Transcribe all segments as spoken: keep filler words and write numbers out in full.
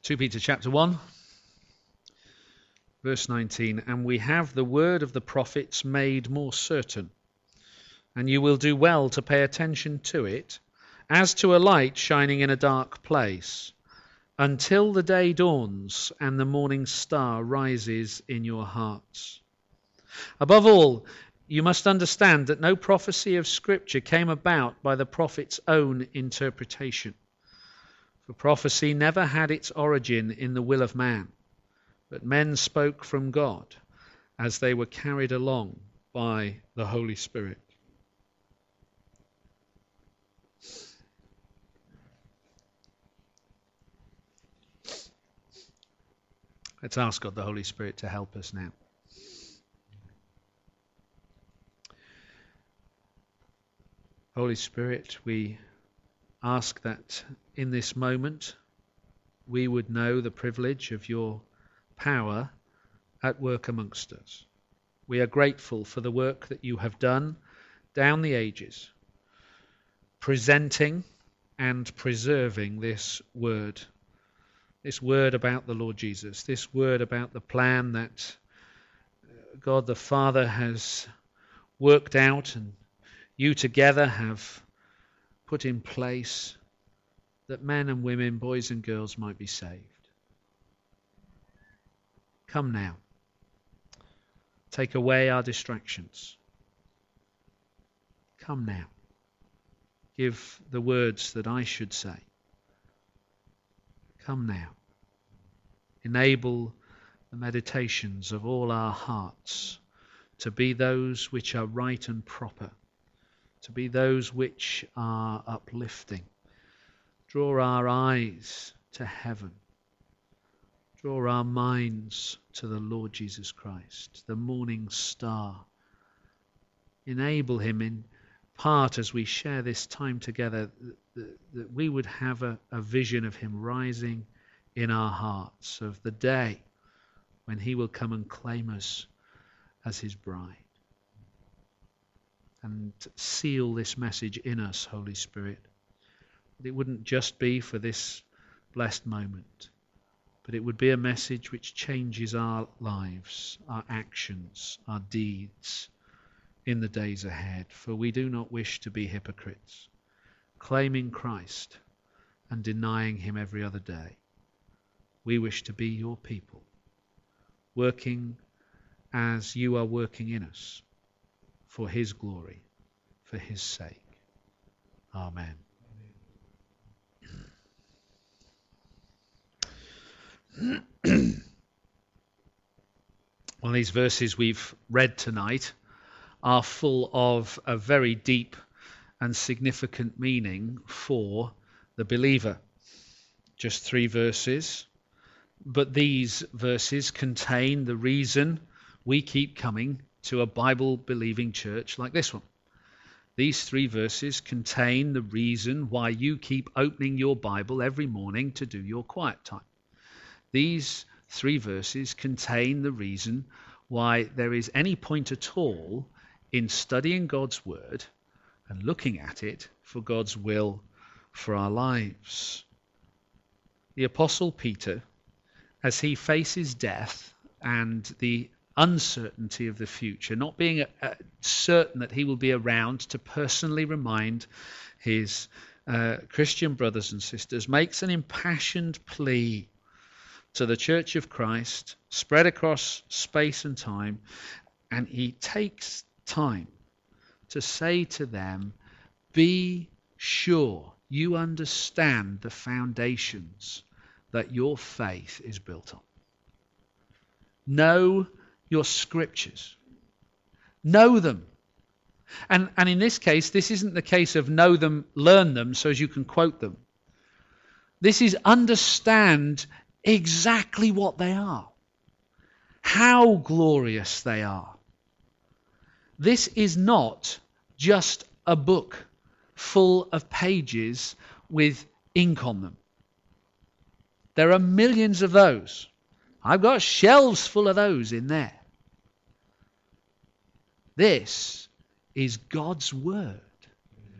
Second Peter chapter one, verse nineteen. And we have the word of the prophets made more certain, and you will do well to pay attention to it, as to a light shining in a dark place, until the day dawns and the morning star rises in your hearts. Above all, you must understand that no prophecy of Scripture came about by the prophet's own interpretation. For prophecy never had its origin in the will of man, but men spoke from God as they were carried along by the Holy Spirit. Let's ask God the Holy Spirit to help us now. Holy Spirit, we ask that in this moment we would know the privilege of your power at work amongst us. We are grateful for the work that you have done down the ages, presenting and preserving this word. This word about the Lord Jesus, this word about the plan that God the Father has worked out and you together have put in place, that men and women, boys and girls might be saved. Come now. Take away our distractions. Come now. Give the words that I should say. Come now. Enable the meditations of all our hearts to be those which are right and proper, to be those which are uplifting. Draw our eyes to heaven. Draw our minds to the Lord Jesus Christ, the morning star. Enable him in part as we share this time together, that, that we would have a, a vision of him rising in our hearts, of the day when he will come and claim us as his bride. And seal this message in us, Holy Spirit. That it wouldn't just be for this blessed moment, but it would be a message which changes our lives, our actions, our deeds in the days ahead. For we do not wish to be hypocrites, claiming Christ and denying him every other day. We wish to be your people, working as you are working in us, for his glory, for his sake. Amen. Well, these verses we've read tonight are full of a very deep and significant meaning for the believer. Just three verses, but these verses contain the reason we keep coming to a Bible-believing church like this one. These three verses contain the reason why you keep opening your Bible every morning to do your quiet time. These three verses contain the reason why there is any point at all in studying God's Word and looking at it for God's will for our lives. The Apostle Peter, as he faces death and the uncertainty of the future, not being uh, certain that he will be around to personally remind his uh, Christian brothers and sisters, makes an impassioned plea to the Church of Christ spread across space and time, and he takes time to say to them, be sure you understand the foundations that your faith is built on. Know your scriptures. Know them. And, and in this case, this isn't the case of know them, learn them so as you can quote them. This is understand exactly what they are. How glorious they are. This is not just a book full of pages with ink on them. There are millions of those. I've got shelves full of those in there. This is God's Word,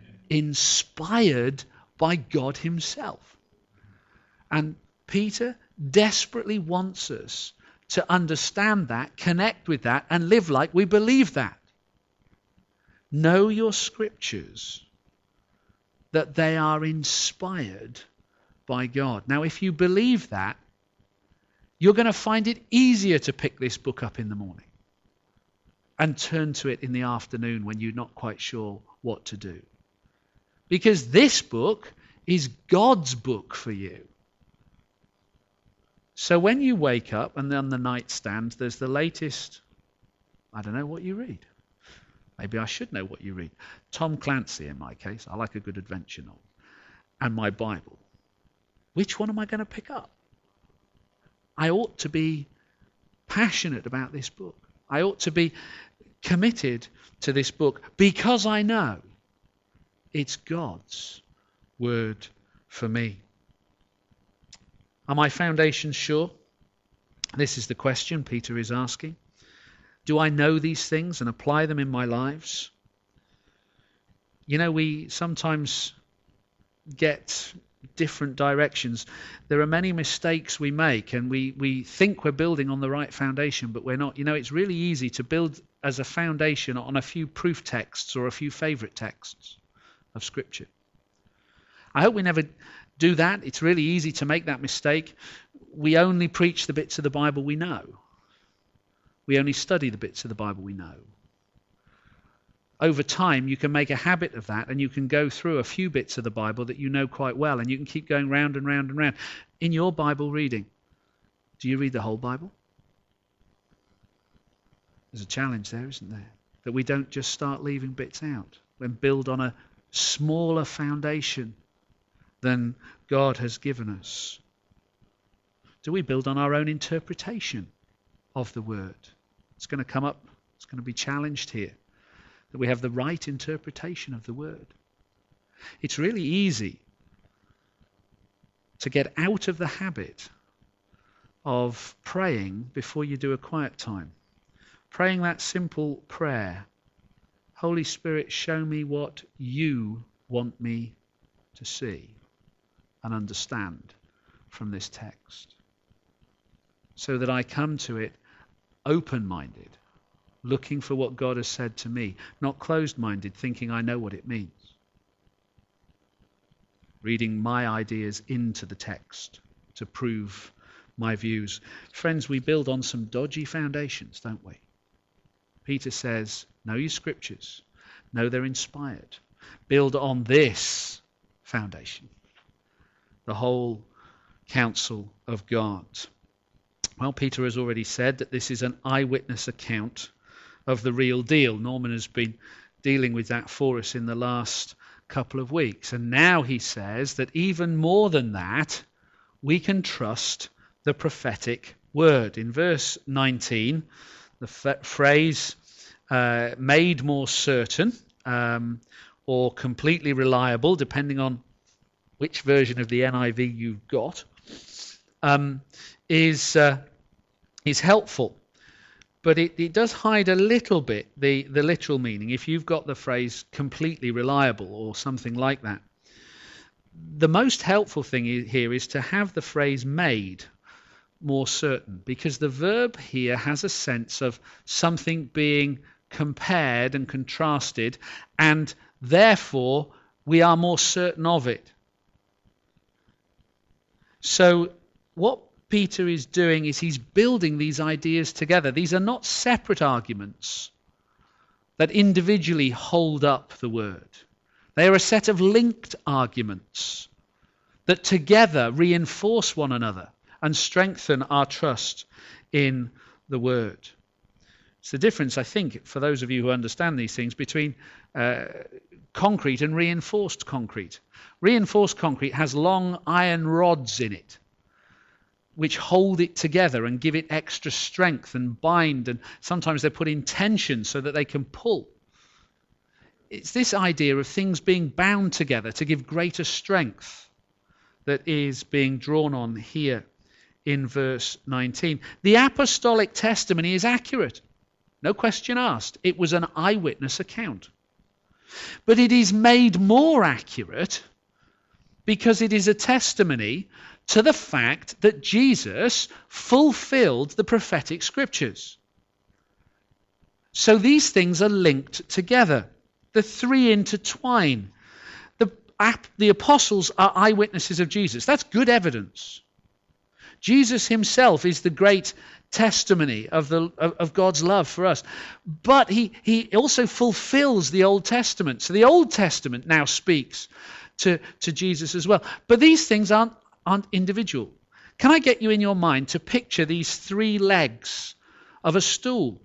inspired by God himself. And Peter desperately wants us to understand that, connect with that, and live like we believe that. Know your scriptures, that they are inspired by God. Now, if you believe that, you're going to find it easier to pick this book up in the morning and turn to it in the afternoon when you're not quite sure what to do. Because this book is God's book for you. So when you wake up and on the nightstand, there's the latest, I don't know what you read. Maybe I should know what you read. Tom Clancy, in my case. I like a good adventure novel. And my Bible. Which one am I going to pick up? I ought to be passionate about this book. I ought to be committed to this book because I know it's God's word for me. Are my foundations sure? This is the question Peter is asking. Do I know these things and apply them in my lives? You know, we sometimes get different directions. There are many mistakes we make, and we, we think we're building on the right foundation, but we're not. You know, it's really easy to build as a foundation on a few proof texts or a few favourite texts of Scripture. I hope we never do that. It's really easy to make that mistake. We only preach the bits of the Bible we know. We only study the bits of the Bible we know. Over time, you can make a habit of that, and you can go through a few bits of the Bible that you know quite well, and you can keep going round and round and round. In your Bible reading, do you read the whole Bible? There's a challenge there, isn't there? That we don't just start leaving bits out and build on a smaller foundation than God has given us. Do we build on our own interpretation of the Word? It's going to come up, it's going to be challenged here, that we have the right interpretation of the Word. It's really easy to get out of the habit of praying before you do a quiet time. Praying that simple prayer, Holy Spirit, show me what you want me to see and understand from this text, so that I come to it open-minded, looking for what God has said to me, not closed-minded, thinking I know what it means. Reading my ideas into the text to prove my views. Friends, we build on some dodgy foundations, don't we? Peter says, know your scriptures. Know they're inspired. Build on this foundation, the whole counsel of God. Well, Peter has already said that this is an eyewitness account of the real deal. Norman has been dealing with that for us in the last couple of weeks. And now he says that even more than that, we can trust the prophetic word. In verse nineteen, the f- phrase uh, made more certain um, or completely reliable, depending on which version of the N I V you've got, um, is uh, is helpful. But it, it does hide a little bit the, the literal meaning if you've got the phrase completely reliable or something like that. The most helpful thing here is to have the phrase made more certain, because the verb here has a sense of something being compared and contrasted, and therefore we are more certain of it. So what Peter is doing is he's building these ideas together. These are not separate arguments that individually hold up the word. They are a set of linked arguments that together reinforce one another and strengthen our trust in the word. It's the difference, I think, for those of you who understand these things, between uh, concrete and reinforced concrete. Reinforced concrete has long iron rods in it, which hold it together and give it extra strength and bind, and sometimes they're put in tension so that they can pull. It's this idea of things being bound together to give greater strength that is being drawn on here in verse nineteen. The apostolic testimony is accurate. No question asked. It was an eyewitness account. But it is made more accurate because it is a testimony to the fact that Jesus fulfilled the prophetic scriptures. So these things are linked together. The three intertwine. The, the apostles are eyewitnesses of Jesus. That's good evidence. Jesus himself is the great testimony of the of, of God's love for us. But he, he also fulfills the Old Testament. So the Old Testament now speaks to, to Jesus as well. But these things aren't, aren't individual. Can I get you in your mind to picture these three legs of a stool?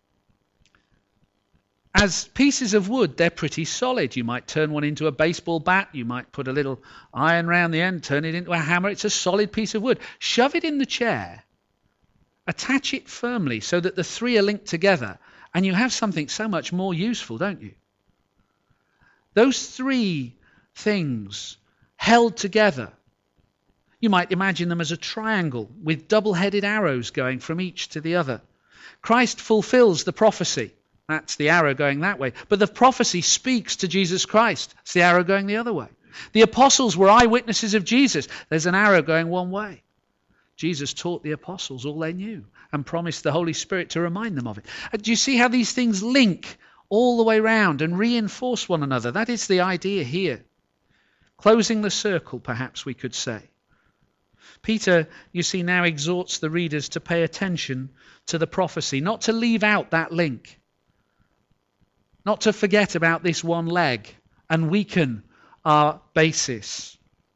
As pieces of wood, they're pretty solid. You might turn one into a baseball bat. You might put a little iron round the end, turn it into a hammer. It's a solid piece of wood. Shove it in the chair. Attach it firmly so that the three are linked together. And you have something so much more useful, don't you? Those three things held together. You might imagine them as a triangle with double-headed arrows going from each to the other. Christ fulfills the prophecy. That's the arrow going that way. But the prophecy speaks to Jesus Christ. It's the arrow going the other way. The apostles were eyewitnesses of Jesus. There's an arrow going one way. Jesus taught the apostles all they knew and promised the Holy Spirit to remind them of it. Do you see how these things link all the way round and reinforce one another? That is the idea here. Closing the circle, perhaps we could say. Peter, you see, now exhorts the readers to pay attention to the prophecy, not to leave out that link. Not to forget about this one leg and weaken our basis.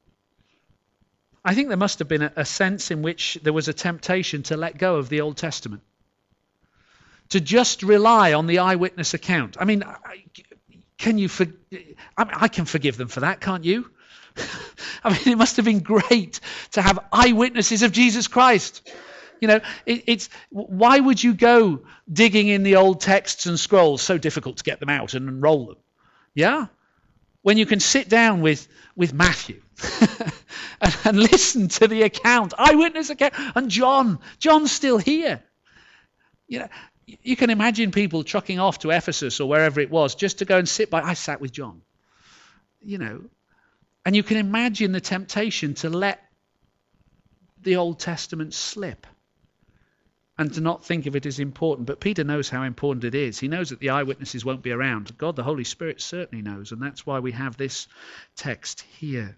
I think there must have been a, a sense in which there was a temptation to let go of the Old Testament. To just rely on the eyewitness account. I mean, can you? For, I, I can forgive them for that, can't you? I mean, it must have been great to have eyewitnesses of Jesus Christ. You know, it, it's why would you go digging in the old texts and scrolls? So difficult to get them out and unroll them. Yeah? When you can sit down with, with Matthew and, and listen to the account, eyewitness account, and John. John's still here. You know, you can imagine people trucking off to Ephesus or wherever it was just to go and sit by. I sat with John. You know, and you can imagine the temptation to let the Old Testament slip. And to not think of it as important. But Peter knows how important it is. He knows that the eyewitnesses won't be around. God, the Holy Spirit, certainly knows. And that's why we have this text here.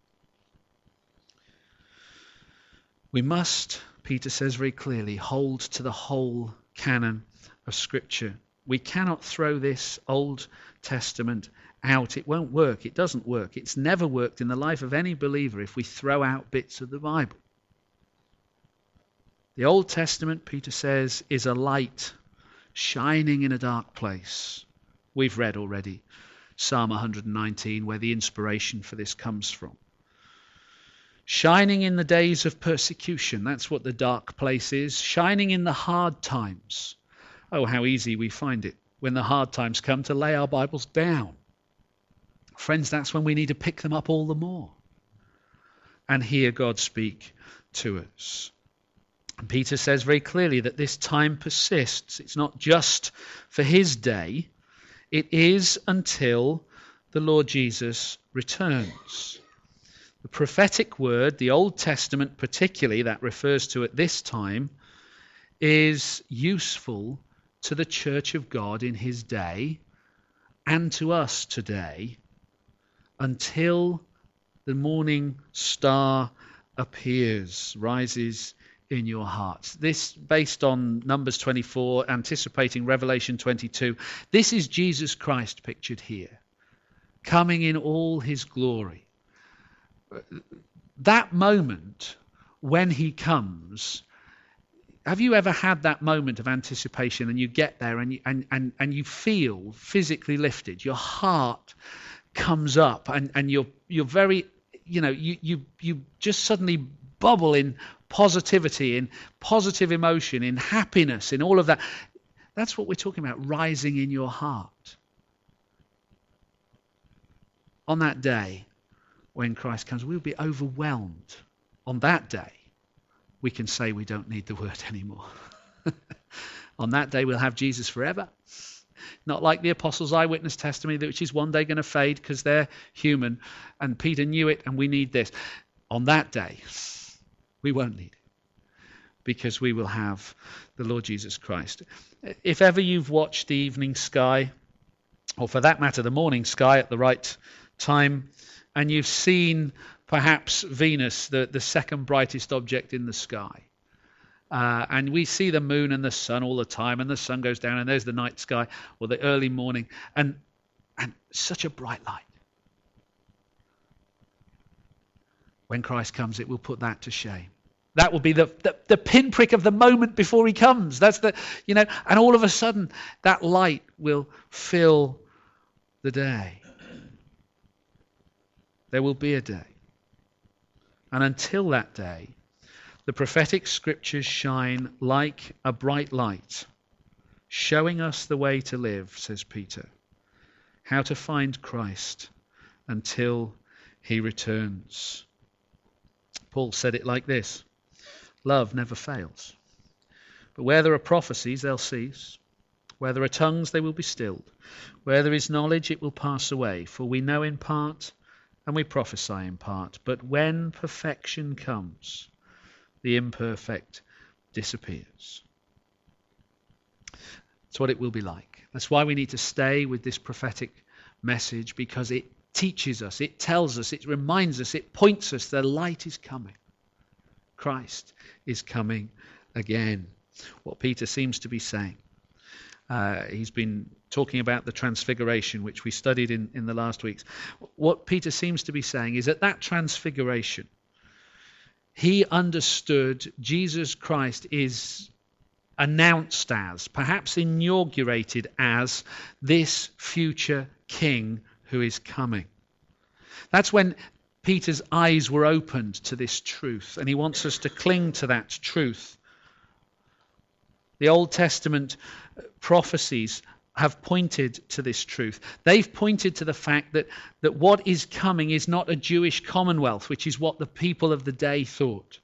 We must, Peter says very clearly, hold to the whole canon of Scripture. We cannot throw this Old Testament out. It won't work. It doesn't work. It's never worked in the life of any believer if we throw out bits of the Bible. The Old Testament, Peter says, is a light shining in a dark place. We've read already Psalm one hundred nineteen, where the inspiration for this comes from. Shining in the days of persecution, that's what the dark place is. Shining in the hard times. Oh, how easy we find it when the hard times come to lay our Bibles down. Friends, that's when we need to pick them up all the more and hear God speak to us. And Peter says very clearly that this time persists. It's not just for his day. It is until the Lord Jesus returns. The prophetic word, the Old Testament particularly, that refers to at this time, is useful to the church of God in his day and to us today until the morning star appears, rises in your hearts. This, based on Numbers twenty-four, anticipating Revelation twenty-two, this is Jesus Christ pictured here, coming in all his glory. That moment when he comes, have you ever had that moment of anticipation and you get there and you, and, and, and you feel physically lifted? Your heart comes up and, and you're you're very, you know, you, you you just suddenly bubble in positivity, in positive emotion, in happiness, in all of that. That's what we're talking about, rising in your heart. On that day, when Christ comes, we'll be overwhelmed. On that day, we can say we don't need the word anymore. On that day, we'll have Jesus forever. Not like the apostles' eyewitness testimony, which is one day going to fade because they're human. And Peter knew it, and we need this. On that day, we won't need it, because we will have the Lord Jesus Christ. If ever you've watched the evening sky, or for that matter the morning sky at the right time, and you've seen perhaps Venus, the, the second brightest object in the sky, uh, and we see the moon and the sun all the time, and the sun goes down and there's the night sky or the early morning, and and such a bright light. When Christ comes, it will put that to shame. That will be the, the, the pinprick of the moment before he comes. That's the, you know, and all of a sudden that light will fill the day. There will be a day. And until that day, the prophetic scriptures shine like a bright light, showing us the way to live, says Peter, how to find Christ until he returns. Paul said it like this: love never fails. But where there are prophecies, they'll cease. Where there are tongues, they will be stilled. Where there is knowledge, it will pass away. For we know in part, and we prophesy in part. But when perfection comes, the imperfect disappears. That's what it will be like. That's why we need to stay with this prophetic message, because it teaches us, it tells us, it reminds us, it points us the light is coming. Christ is coming again. What Peter seems to be saying. Uh, he's been talking about the transfiguration, which we studied in, in the last weeks. What Peter seems to be saying is that that transfiguration, he understood Jesus Christ is announced as, perhaps inaugurated as, this future king who is coming. That's when Peter's eyes were opened to this truth, and he wants us to cling to that truth. The Old Testament prophecies have pointed to this truth. They've pointed to the fact that, that what is coming is not a Jewish commonwealth, which is what the people of the day thought.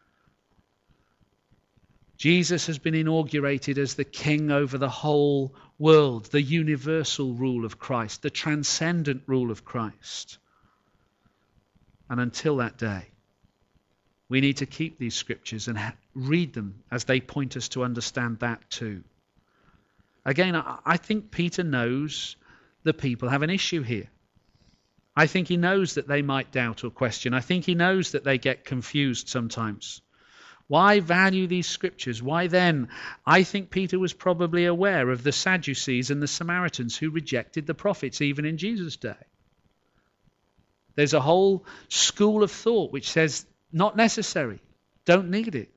Jesus has been inaugurated as the king over the whole world, the universal rule of Christ, the transcendent rule of Christ. And until that day, we need to keep these scriptures and ha- read them as they point us to understand that too. Again, I, I think Peter knows the people have an issue here. I think he knows that they might doubt or question. I think he knows that they get confused sometimes. Why value these scriptures? Why then? I think Peter was probably aware of the Sadducees and the Samaritans who rejected the prophets even in Jesus' day. There's a whole school of thought which says, not necessary, don't need it.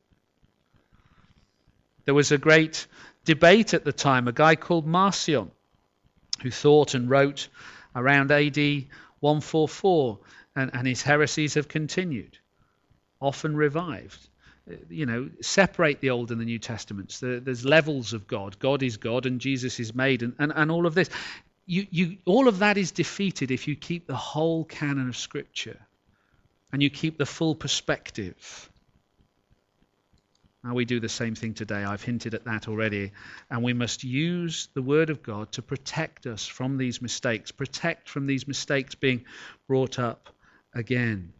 There was a great debate at the time, a guy called Marcion, who thought and wrote around A D one forty-four, and, and his heresies have continued, often revived. You know, separate the Old and the New Testaments. There, there's levels of God. God is God and Jesus is made, and, and, and all of this. You, you, all of that is defeated if you keep the whole canon of Scripture and you keep the full perspective. Now we do the same thing today. I've hinted at that already. And we must use the Word of God to protect us from these mistakes, protect from these mistakes being brought up again.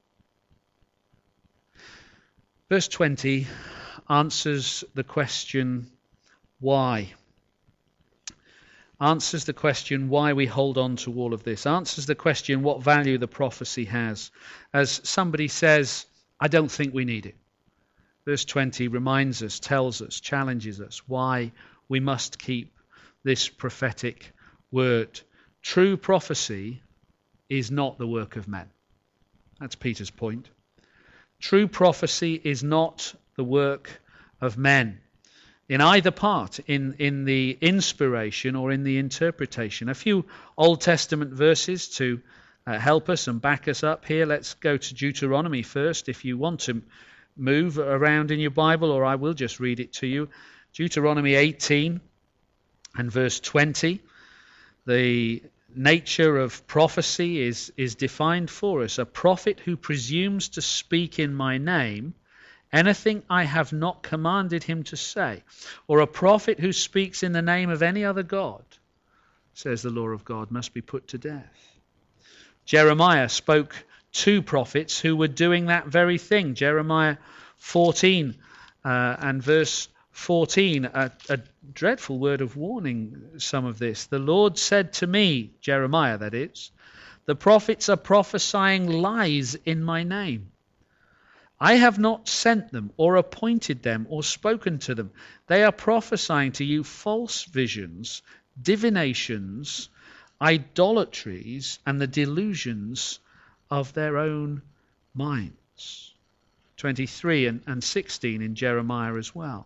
Verse twenty answers the question, why? Answers the question why we hold on to all of this. Answers the question what value the prophecy has. As somebody says, I don't think we need it. Verse twenty reminds us, tells us, challenges us why we must keep this prophetic word. True prophecy is not the work of men. That's Peter's point. True prophecy is not the work of men. In either part, in, in the inspiration or in the interpretation. A few Old Testament verses to uh, help us and back us up here. Let's go to Deuteronomy first. If you want to move around in your Bible, or I will just read it to you. Deuteronomy eighteen and verse twenty. The nature of prophecy is, is defined for us. A prophet who presumes to speak in my name anything I have not commanded him to say, or a prophet who speaks in the name of any other god, says the law of God, must be put to death. Jeremiah spoke two prophets who were doing that very thing. Jeremiah fourteen uh, and verse fourteen, a, a dreadful word of warning, some of this. The Lord said to me, Jeremiah that is, the prophets are prophesying lies in my name. I have not sent them or appointed them or spoken to them. They are prophesying to you false visions, divinations, idolatries, and the delusions of their own minds. twenty-three and, and sixteen in Jeremiah as well.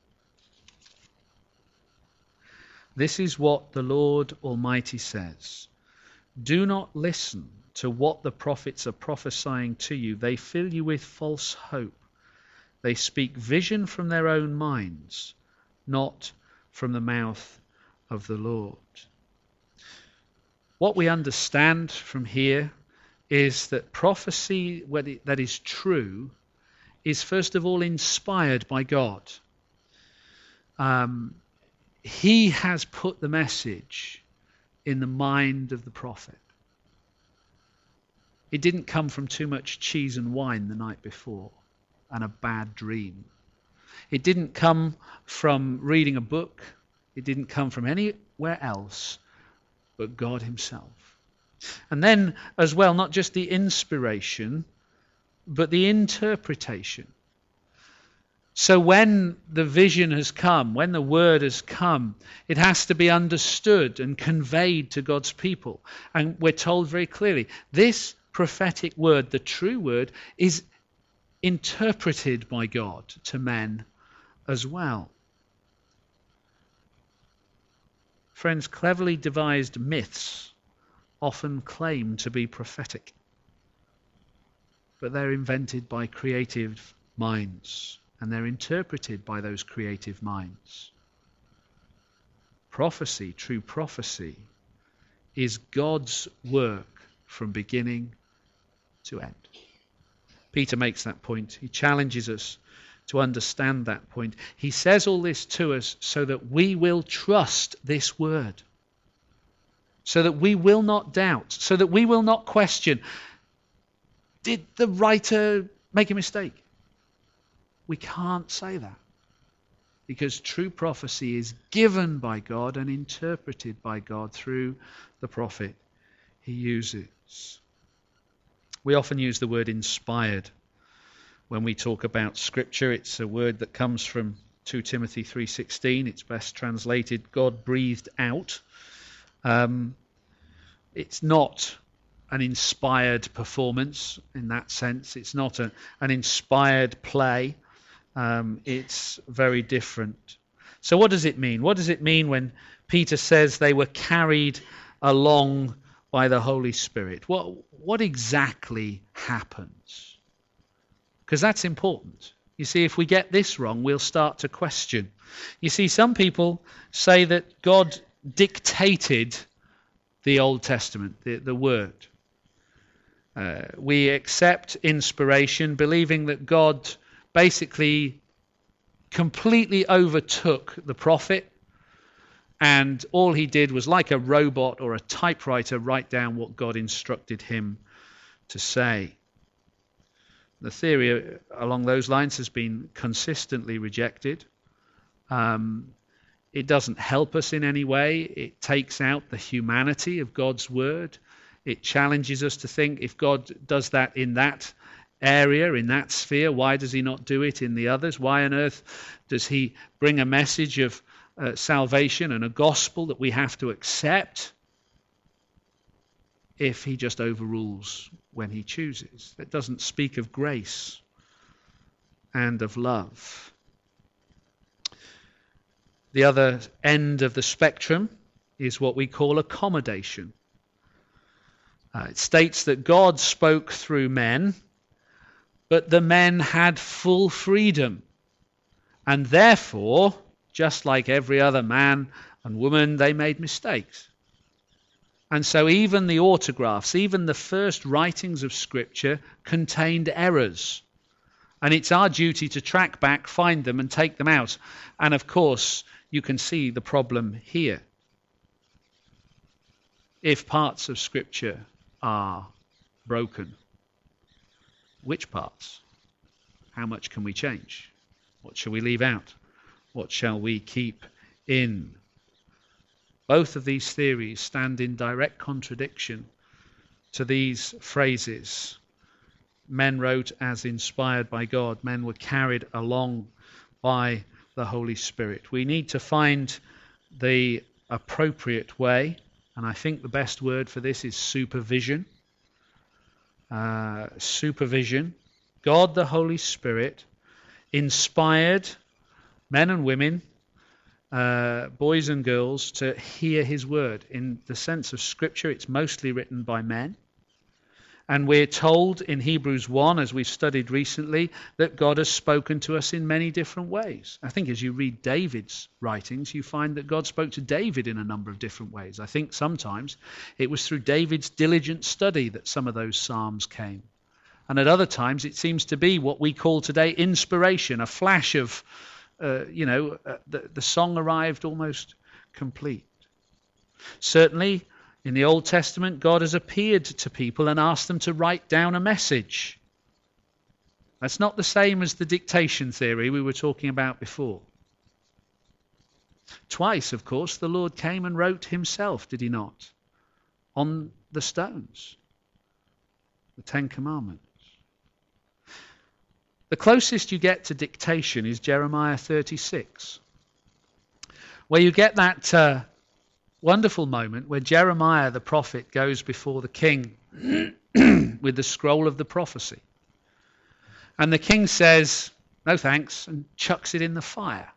This is what the Lord Almighty says. Do not listen to what the prophets are prophesying to you. They fill you with false hope. They speak vision from their own minds, not from the mouth of the Lord. What we understand from here is that prophecy that is true is first of all inspired by God. Um, he has put the message in the mind of the prophet. It didn't come from too much cheese and wine the night before and a bad dream. It didn't come from reading a book. It didn't come from anywhere else but God himself. And then as well, not just the inspiration, but the interpretation. So when the vision has come, when the word has come, it has to be understood and conveyed to God's people. And we're told very clearly, this prophetic word, the true word, is interpreted by God to men as well. Friends, cleverly devised myths often claim to be prophetic, but they're invented by creative minds, and they're interpreted by those creative minds. Prophecy, true prophecy, is God's work from beginning to end. Peter makes that point. He challenges us to understand that point. He says all this to us so that we will trust this word, so that we will not doubt, so that we will not question, did the writer make a mistake? We can't say that, because true prophecy is given by God and interpreted by God through the prophet he uses. We often use the word inspired when we talk about Scripture. It's a word that comes from Second Timothy three sixteen. It's best translated God breathed out. Um, it's not an inspired performance in that sense. It's not a, an inspired play. Um, it's very different. So what does it mean? What does it mean when Peter says they were carried along by the Holy Spirit? What, what exactly happens? Because that's important. You see, if we get this wrong, we'll start to question. You see, some people say that God dictated the Old Testament, the, the Word. Uh, we accept inspiration, believing that God basically completely overtook the prophet, and all he did was, like a robot or a typewriter, write down what God instructed him to say. The theory along those lines has been consistently rejected. Um, it doesn't help us in any way. It takes out the humanity of God's word. It challenges us to think, if God does that in that area, in that sphere, why does he not do it in the others? Why on earth does he bring a message of uh, salvation and a gospel that we have to accept if he just overrules when he chooses? It doesn't speak of grace and of love. The other end of the spectrum is what we call accommodation. Uh, it states that God spoke through men, but the men had full freedom, and therefore, just like every other man and woman, they made mistakes. And so even the autographs, even the first writings of Scripture contained errors. And it's our duty to track back, find them, and take them out. And of course, you can see the problem here. If parts of Scripture are broken, Which parts? How much can we change? What shall we leave out? What shall we keep in? Both of these theories stand in direct contradiction to these phrases. Men wrote as inspired by God. Men were carried along by the Holy Spirit. We need to find the appropriate way, and I think the best word for this is supervision. Uh, supervision. God the Holy Spirit inspired men and women, uh, boys and girls, to hear his word. In the sense of Scripture, it's mostly written by men. And we're told in Hebrews one, as we've studied recently, that God has spoken to us in many different ways. I think as you read David's writings, you find that God spoke to David in a number of different ways. I think sometimes it was through David's diligent study that some of those psalms came. And at other times it seems to be what we call today inspiration, a flash of, uh, you know, uh, the, the song arrived almost complete. Certainly, in the Old Testament, God has appeared to people and asked them to write down a message. That's not the same as the dictation theory we were talking about before. Twice, of course, the Lord came and wrote himself, did he not? On the stones. The Ten Commandments. The closest you get to dictation is Jeremiah thirty-six, where you get that uh, wonderful moment where Jeremiah the prophet goes before the king with the scroll of the prophecy. And the king says, no thanks, and chucks it in the fire.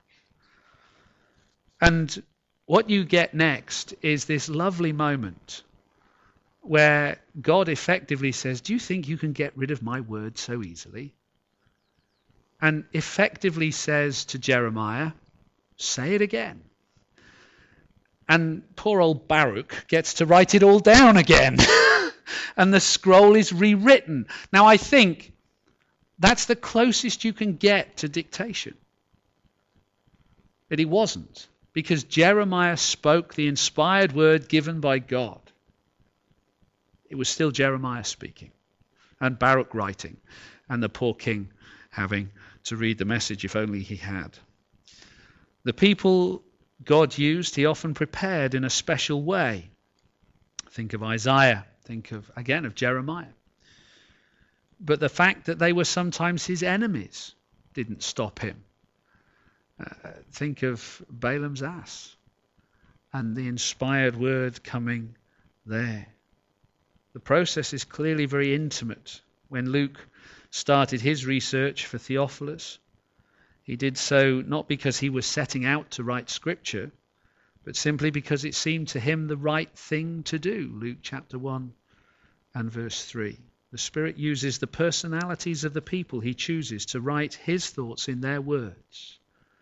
And what you get next is this lovely moment where God effectively says, do you think you can get rid of my word so easily? And effectively says to Jeremiah, say it again. And poor old Baruch gets to write it all down again. And the scroll is rewritten. Now I think that's the closest you can get to dictation. But it wasn't, because Jeremiah spoke the inspired word given by God. It was still Jeremiah speaking, and Baruch writing, and the poor king having to read the message if only he had. The people God used, he often prepared in a special way. Think of Isaiah, think of, again, of Jeremiah. But the fact that they were sometimes his enemies didn't stop him. Uh, think of Balaam's ass and the inspired word coming there. The process is clearly very intimate. When Luke started his research for Theophilus, he did so not because he was setting out to write scripture, but simply because it seemed to him the right thing to do. Luke chapter one and verse three. The Spirit uses the personalities of the people he chooses to write his thoughts in their words.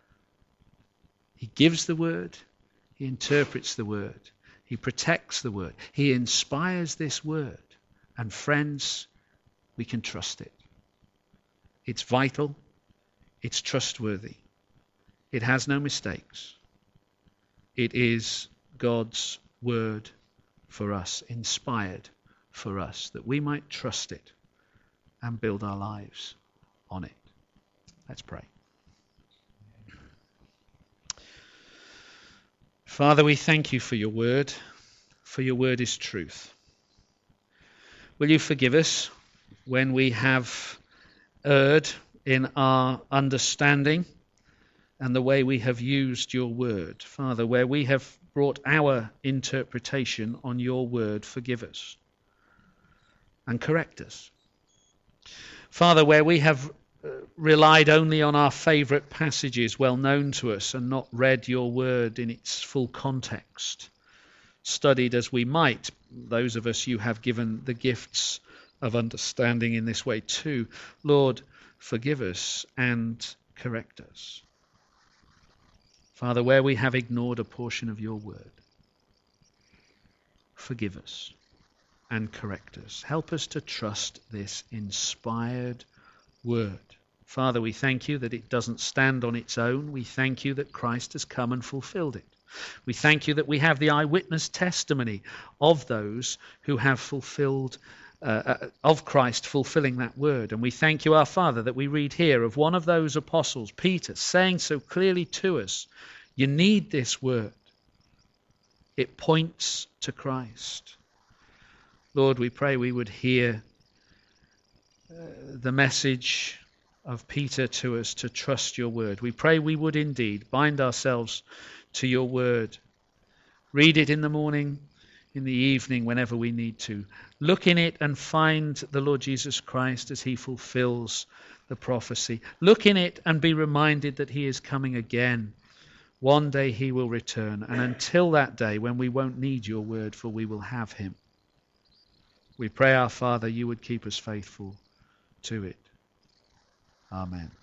He gives the word, he interprets the word, he protects the word, he inspires this word. And friends, we can trust it. It's vital. It's trustworthy. It has no mistakes. It is God's word for us, inspired for us, that we might trust it and build our lives on it. Let's pray. Father, we thank you for your word, for your word is truth. Will you forgive us when we have erred in our understanding and the way we have used your word? Father, where we have brought our interpretation on your word, forgive us and correct us. Father, where we have relied only on our favourite passages well known to us and not read your word in its full context, studied as we might, those of us you have given the gifts of understanding in this way too, Lord, forgive us and correct us. Father, where we have ignored a portion of your word, forgive us and correct us. Help us to trust this inspired word. Father, we thank you that it doesn't stand on its own. We thank you that Christ has come and fulfilled it. We thank you that we have the eyewitness testimony of those who have fulfilled uh, of Christ fulfilling that word. And we thank you, our Father, that we read here of one of those apostles, Peter, saying so clearly to us, you need this word. It points to Christ. Lord, we pray we would hear uh, the message of Peter to us to trust your word. We pray we would indeed bind ourselves to your word. Read it in the morning, in the evening, whenever we need to. Look in it and find the Lord Jesus Christ as he fulfills the prophecy. Look in it and be reminded that he is coming again. One day he will return. And until that day, when we won't need your word, for we will have him. We pray, our Father, you would keep us faithful to it. Amen.